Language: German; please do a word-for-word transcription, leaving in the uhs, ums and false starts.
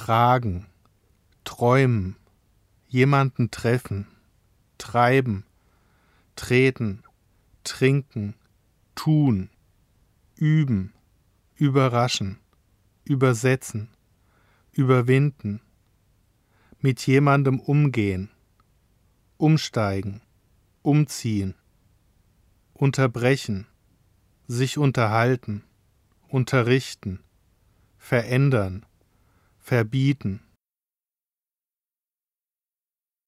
tragen, träumen, jemanden treffen, treiben, treten, trinken, tun, üben, überraschen, übersetzen, überwinden, mit jemandem umgehen, umsteigen, umziehen, unterbrechen, sich unterhalten, unterrichten, verändern, verbieten,